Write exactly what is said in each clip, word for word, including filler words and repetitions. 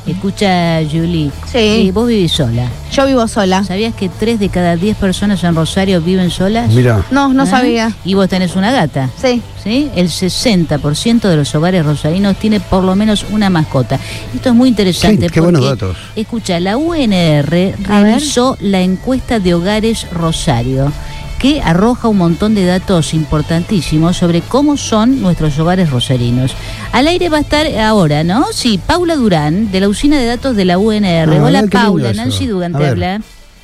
Escucha, Julie. Sí. Eh, vos vivís sola. Yo vivo sola. ¿Sabías que tres de cada diez personas en Rosario viven solas? Mira. No, no ¿Ah? sabía. Y vos tenés una gata. Sí. ¿Sí? El sesenta por ciento de los hogares rosarinos tiene por lo menos una mascota. Esto es muy interesante. Sí, qué buenos datos. Escucha, la U N R A realizó la encuesta de hogares Rosario, que arroja un montón de datos importantísimos sobre cómo son nuestros hogares rosarinos. Al aire va a estar ahora, ¿no? Sí, Paula Durán, de la Usina de Datos de la U N R. Ah, Hola, qué lindo Paula. eso. Nancy Dugan A te ver. habla.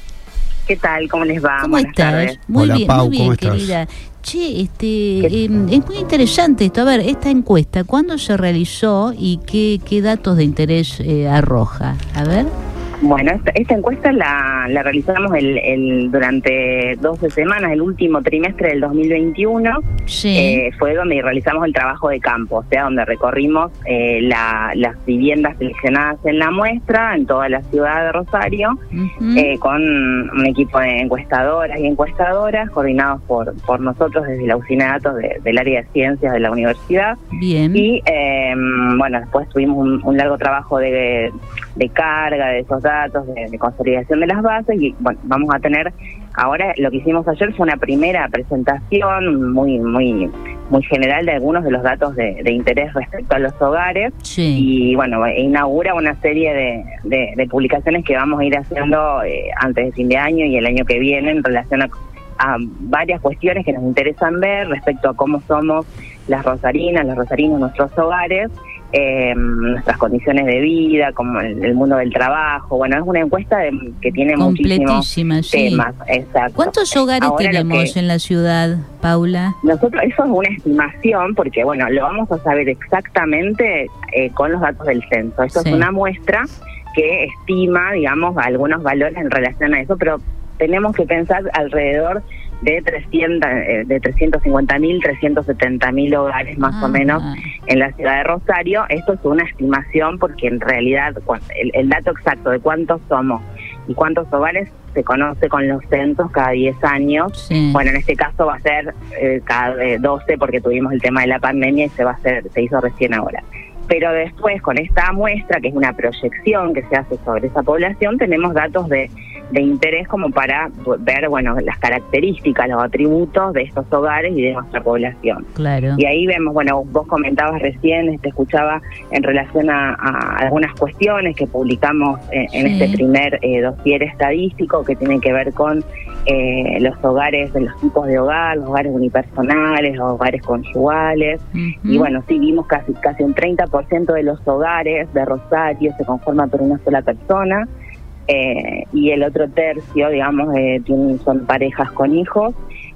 ¿Qué tal? ¿Cómo les va? ¿Cómo Buenas estás? tardes. Muy Hola, bien, Pau, muy bien, ¿cómo estás? querida. Che, este, eh, es muy interesante esto. A ver, esta encuesta, ¿cuándo se realizó y qué, qué datos de interés eh, arroja? A ver. Bueno, esta, esta encuesta la, la realizamos el, el, durante doce semanas, el último trimestre del dos mil veintiuno. Sí. Eh, fue donde realizamos el trabajo de campo, o sea, donde recorrimos eh, la, las viviendas seleccionadas en la muestra, en toda la ciudad de Rosario, Uh-huh. eh, con un equipo de encuestadoras y encuestadoras, coordinados por, por nosotros desde la Usina de Datos de, del área de ciencias de la universidad. Bien. Y eh, bueno, después tuvimos un, un largo trabajo de, de carga de esos datos, de, de consolidación de las bases, y bueno, vamos a tener, ahora lo que hicimos ayer fue una primera presentación muy muy muy general de algunos de los datos de, de interés respecto a los hogares. Sí. Y bueno, inaugura una serie de, de, de publicaciones que vamos a ir haciendo eh, antes de fin de año y el año que viene en relación a a varias cuestiones que nos interesan ver respecto a cómo somos las rosarinas, los rosarinos, nuestros hogares, eh, nuestras condiciones de vida, como el, el mundo del trabajo. Bueno, es una encuesta de, que tiene muchísimos Completísima, sí. temas. Exacto. ¿Cuántos hogares Ahora, lo tenemos que- en la ciudad, Paula? Nosotros, eso es una estimación, porque bueno, lo vamos a saber exactamente eh, con los datos del censo. Esto Sí. es una muestra que estima, digamos, algunos valores en relación a eso, pero tenemos que pensar alrededor de trescientos, eh, de trescientos cincuenta mil, trescientos setenta mil hogares más Ah. o menos en la ciudad de Rosario. Esto es una estimación porque en realidad cu- el, el dato exacto de cuántos somos y cuántos hogares se conoce con los censos cada diez años. Sí. Bueno, en este caso va a ser eh, cada eh, doce porque tuvimos el tema de la pandemia y se va a hacer, se hizo recién ahora. Pero después, con esta muestra, que es una proyección que se hace sobre esa población, tenemos datos de, de interés como para ver, bueno, las características, los atributos de estos hogares y de nuestra población. Claro. Y ahí vemos, bueno, vos comentabas recién, te escuchaba en relación a, a algunas cuestiones que publicamos en, en Sí. este primer eh, dossier estadístico que tiene que ver con eh, los hogares, los tipos de hogar, los hogares unipersonales, los hogares conyugales. Ujú. Y bueno, sí, vimos casi casi un treinta por ciento de los hogares de Rosario se conforman por una sola persona, eh, y el otro tercio, digamos, eh, tienen, son parejas con hijos,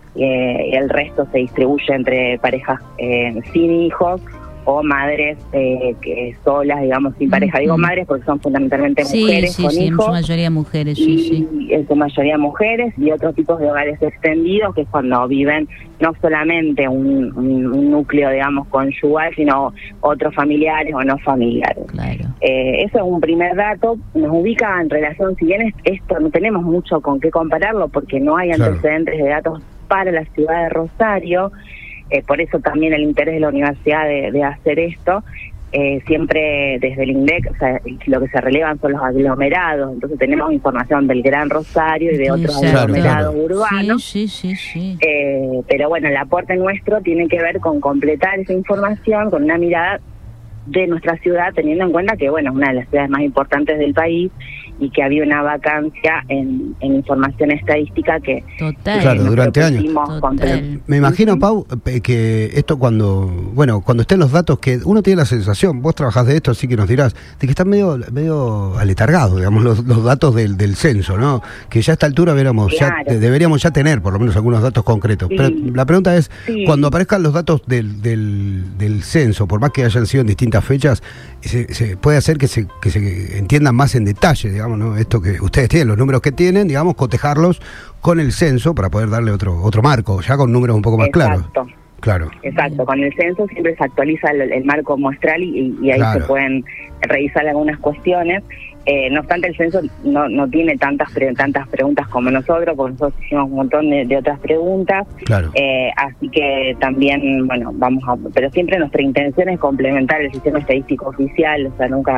eh, y el resto se distribuye entre parejas eh, sin hijos o madres eh, que solas, digamos, sin pareja. Ujú. Digo madres porque son fundamentalmente Sí, mujeres sí, con sí, en hijos. su mayoría mujeres, sí, sí. Y en su mayoría mujeres, y otros tipos de hogares extendidos, que es cuando viven no solamente un, un, un núcleo, digamos, conyugal, sino otros familiares o no familiares. Claro. Eh, eso es un primer dato, nos ubica en relación, si bien es- esto no tenemos mucho con qué compararlo, porque no hay Claro. antecedentes de datos para la ciudad de Rosario, eh, por eso también el interés de la universidad de, de hacer esto. Eh, siempre desde el INDEC, o sea, lo que se relevan son los aglomerados, entonces tenemos información del Gran Rosario y de otros Exacto. aglomerados Claro, urbanos. Sí, sí, sí, sí. Eh, pero bueno, el aporte nuestro tiene que ver con completar esa información con una mirada de nuestra ciudad, teniendo en cuenta que, bueno, es una de las ciudades más importantes del país y que había una vacancia en, en información estadística que Total. Claro, nos durante años. propusimos Total. completar. Me imagino, Pau, eh, que esto cuando, bueno, cuando estén los datos, que uno tiene la sensación, vos trabajás de esto, así que nos dirás, de que están medio medio aletargados, digamos, los, los datos del, del censo, ¿no? Que ya a esta altura deberíamos, Claro. ya, de- deberíamos ya tener por lo menos algunos datos concretos. Sí. Pero la pregunta es, Sí. cuando aparezcan los datos del, del, del censo, por más que hayan sido en distintas fechas, se, se puede hacer que se, que se entiendan más en detalle, digamos, ¿no? Esto que ustedes tienen, los números que tienen, digamos, cotejarlos con el censo para poder darle otro otro marco, ya con números un poco más claros. Exacto. Claro. Exacto, con el censo siempre se actualiza el, el marco muestral y, y ahí Claro. se pueden revisar algunas cuestiones. Eh, no obstante, el censo no, no tiene tantas pre- tantas preguntas como nosotros, porque nosotros hicimos un montón de, de otras preguntas. Claro. Eh, así que también, bueno, vamos a... Pero siempre nuestra intención es complementar el sistema estadístico oficial, o sea, nunca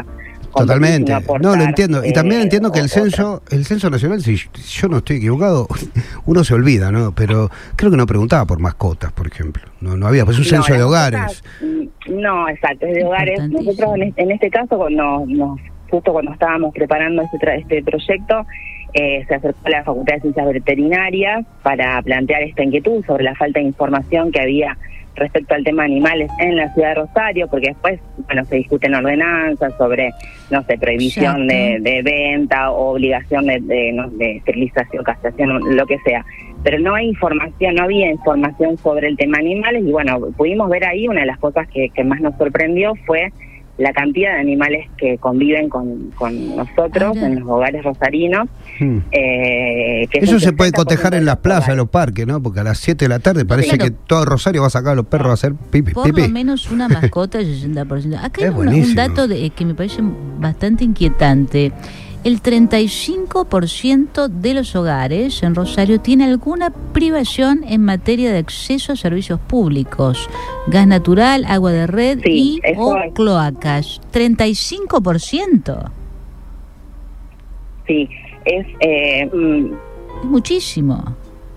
Totalmente. Aportar, no, lo entiendo. Y también eh, entiendo que el censo, el censo nacional, si yo no estoy equivocado, uno se olvida, ¿no? Pero creo que no preguntaba por mascotas, por ejemplo. No, no había, pues un censo no, de hogares. Mascotas, no, exacto, es de hogares. Nosotros en este, en este caso, cuando nos, justo cuando estábamos preparando este, tra- este proyecto, eh, se acercó a la Facultad de Ciencias Veterinarias para plantear esta inquietud sobre la falta de información que había respecto al tema animales en la ciudad de Rosario, porque después, bueno, se discuten ordenanzas sobre, no sé, prohibición de, de venta o obligación de, de, no, de esterilización, castración, lo que sea. Pero no hay información, no había información sobre el tema animales y bueno, pudimos ver ahí una de las cosas que, que más nos sorprendió fue la cantidad de animales que conviven con, con nosotros ah, en los hogares rosarinos. Hmm. Eh, que Eso se puede cotejar en las plazas, en los parques, ¿no? Porque a las siete de la tarde parece claro. que todo Rosario va a sacar a los perros a hacer pipi. Por pipi. lo menos una mascota, sesenta por ciento. Acá hay un, un dato de, que me parece bastante inquietante. El treinta y cinco por ciento de los hogares en Rosario tiene alguna privación en materia de acceso a servicios públicos, gas natural, agua de red sí, y o es. cloacas. treinta y cinco por ciento. Sí, es, eh, es muchísimo.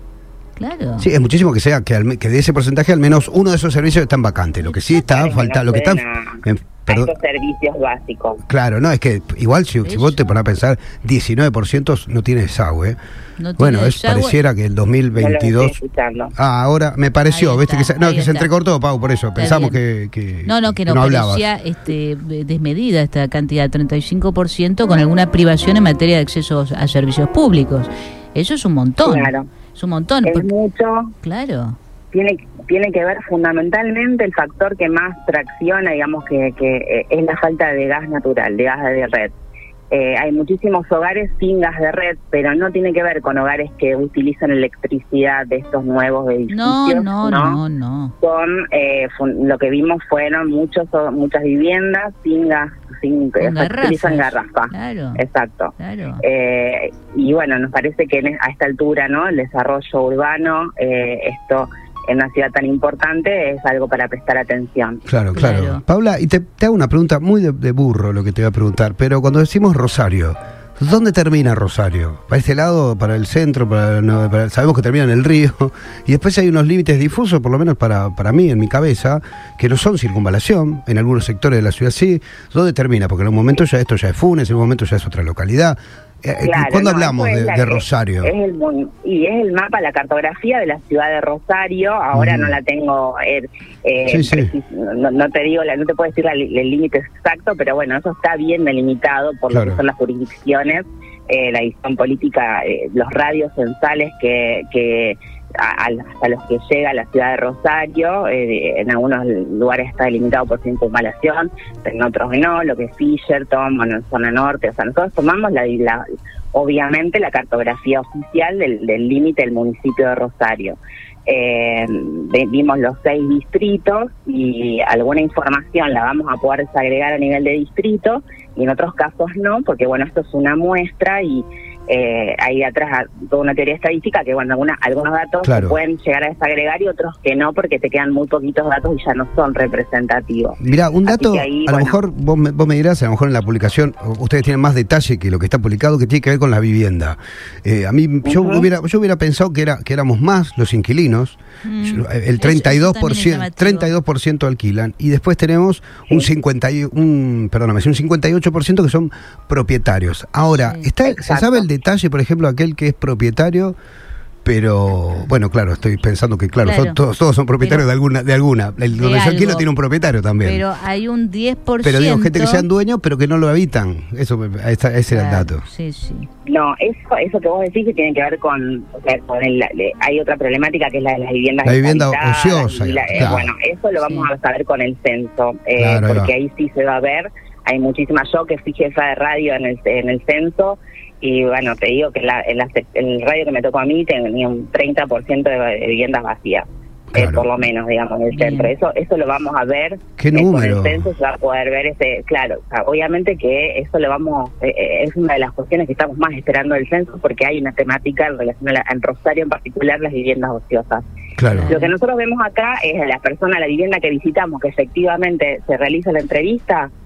Claro. Sí, es muchísimo que sea que, al, que de ese porcentaje al menos uno de esos servicios están vacantes. Lo que sí está falta, lo que está en, perdón, a estos servicios básicos. Claro, no, es que igual si, si vos te pones a pensar, diecinueve por ciento no tiene desagüe. No bueno, tiene es desagüe. Pareciera que el dos mil veintidós. No ah, ahora me pareció, viste que se, no, que se entrecortó, Pau, por eso. Está pensamos que, que no, no, que no, no parecía este, desmedida esta cantidad, treinta y cinco por ciento con alguna privación en materia de acceso a servicios públicos. Eso es un montón. Claro. Es un montón. Es mucho. Claro. Tiene tiene que ver fundamentalmente el factor que más tracciona, digamos, que, que es la falta de gas natural, de gas de red. Eh, hay muchísimos hogares sin gas de red, pero no tiene que ver con hogares que utilizan electricidad de estos nuevos edificios. No, no, no, no. no. Son, eh, fun, lo que vimos fueron muchos muchas viviendas sin gas, sin que utilizan garrafa. Claro. Exacto. Claro. Eh, y bueno, nos parece que en, a esta altura, ¿no? El desarrollo urbano, eh, esto en una ciudad tan importante es algo para prestar atención. Claro, claro. claro. Paula, y te, te hago una pregunta muy de, de burro lo que te voy a preguntar, pero cuando decimos Rosario, ¿dónde termina Rosario? ¿Para este lado, para el centro? Para, no, para, sabemos que termina en el río, y después hay unos límites difusos, por lo menos para, para mí, en mi cabeza, que no son circunvalación, en algunos sectores de la ciudad sí. ¿Dónde termina? Porque en un momento ya esto ya es Funes, en un momento ya es otra localidad. Claro, ¿Cuándo no, hablamos de, la, de Rosario? Es el, y es el mapa, la cartografía de la ciudad de Rosario. Ahora mm. no la tengo, eh, eh, sí, sí. No, no te digo, la, no te puedo decir la, el límite exacto, pero bueno, eso está bien delimitado por claro. lo que son las jurisdicciones, eh, la división política, eh, los radios censales que, que a, a los que llega la ciudad de Rosario. Eh, en algunos lugares está delimitado por circunvalación, pero en otros no, lo que es Fisherton, bueno, en zona norte. O sea, nosotros tomamos la, la obviamente la cartografía oficial del límite del municipio de Rosario. Eh, vimos los seis distritos y alguna información la vamos a poder desagregar a nivel de distrito y en otros casos no, porque bueno, esto es una muestra y Eh, ahí atrás toda una teoría estadística que bueno, alguna, algunos datos claro. se pueden llegar a desagregar y otros que no, porque te quedan muy poquitos datos y ya no son representativos. Mira, un dato, ahí, a bueno, lo mejor vos me, vos me dirás, a lo mejor en la publicación ustedes tienen más detalle que lo que está publicado, que tiene que ver con la vivienda. Eh, a mí uh-huh. yo hubiera yo hubiera pensado que era que éramos más los inquilinos, mm. el treinta y dos por ciento, treinta y dos por ciento alquilan y después tenemos sí. un cincuenta y un, perdóname, un cincuenta y ocho por ciento que son propietarios. Ahora, sí. está Exacto. se sabe el detalle, por ejemplo, aquel que es propietario, pero bueno, claro, estoy pensando que claro, claro. Son, todos, todos son propietarios pero, de alguna, de alguna. El donde yo alquilo tiene un propietario también. Pero hay un diez por ciento. Pero digo, gente que sean dueños, pero que no lo habitan. Eso, ese, ese claro, era el dato. Sí, sí. No, eso, eso que vos decís que tiene que ver con, o sea, con el, le, hay otra problemática que es la de las viviendas. La vivienda ociosa. La, claro. eh, bueno, eso lo vamos sí. a saber con el censo, eh, claro, porque ahí sí se va a ver. Hay muchísimas, yo que fui jefa de radio en el, en el censo. Y bueno, te digo que la, en, la, en el radio que me tocó a mí tenía un treinta por ciento de, de viviendas vacías, claro. eh, por lo menos, digamos, en el centro. Eso eso lo vamos a ver. ¿Qué número? Con el censo se va a poder ver ese, claro, o sea, obviamente que eso lo vamos, eh, es una de las cuestiones que estamos más esperando del censo, porque hay una temática en relación a la, en Rosario en particular, las viviendas ociosas. Claro. Lo que nosotros vemos acá es la persona, la vivienda que visitamos, que efectivamente se realiza la entrevista.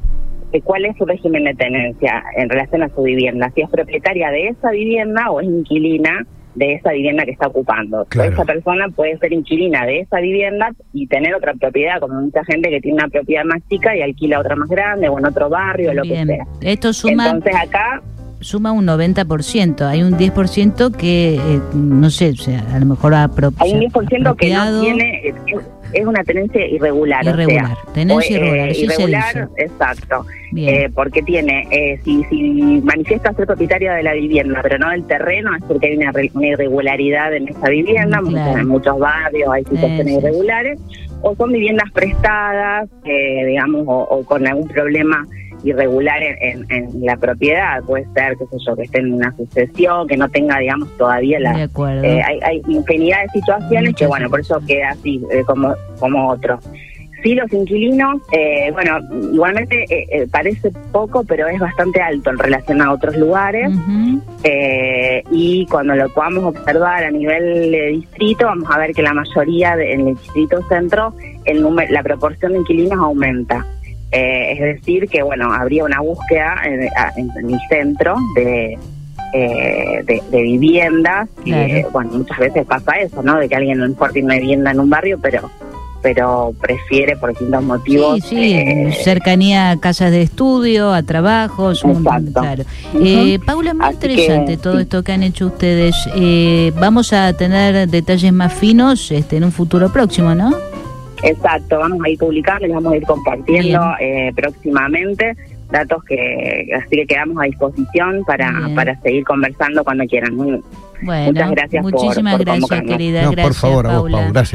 de cuál es su régimen de tenencia en relación a su vivienda, si es propietaria de esa vivienda o es inquilina de esa vivienda que está ocupando. Claro. Esa persona puede ser inquilina de esa vivienda y tener otra propiedad, como mucha gente que tiene una propiedad más chica y alquila otra más grande o en otro barrio, lo Bien. que sea. Esto suma... Entonces acá... suma un noventa por ciento, hay un diez por ciento que, eh, no sé, o sea, a lo mejor ha apropiado. Hay un diez por ciento que no tiene, es, es una tenencia irregular. Irregular, o sea, tenencia o, irregular, eh, sí irregular, se dice. Exacto. Bien. Eh, porque tiene, eh, si, si manifiesta ser propietaria de la vivienda, pero no del terreno, es porque hay una, una irregularidad en esa vivienda, Mm, claro. muchos, en muchos barrios hay situaciones Eh, sí. irregulares, o son viviendas prestadas, eh, digamos, o, o con algún problema irregular en, en, en la propiedad, puede ser, qué sé yo, que esté en una sucesión, que no tenga, digamos, todavía la... De acuerdo. Eh, hay, hay infinidad de situaciones Muchas que, bueno, por eso queda así, eh, como, como otro. Sí, los inquilinos, eh, bueno, igualmente eh, eh, parece poco, pero es bastante alto en relación a otros lugares. Ujú. Eh, y cuando lo podamos observar a nivel de distrito, vamos a ver que la mayoría de, en el distrito centro, el número, la proporción de inquilinos aumenta. Eh, es decir, que bueno, habría una búsqueda en, en, en el centro de, eh, de, de viviendas. Claro. Y, eh, bueno, muchas veces pasa eso, ¿no? De que alguien no importa una vivienda en un barrio, pero pero prefiere por distintos motivos. Sí, sí, eh, cercanía a casas de estudio, a trabajos. Un, Exacto. claro. Ujú. eh, Paula, muy Así interesante que, todo sí. esto que han hecho ustedes. Eh, vamos a tener detalles más finos este, en un futuro próximo, ¿no? Exacto, vamos a ir publicando y vamos a ir compartiendo eh, próximamente datos que así que quedamos a disposición para, para seguir conversando cuando quieran. Bueno, muchas gracias muchísimas por, por gracias, convocarnos. querida. No, Gracias, por favor, a vos, Paula. Pau, gracias.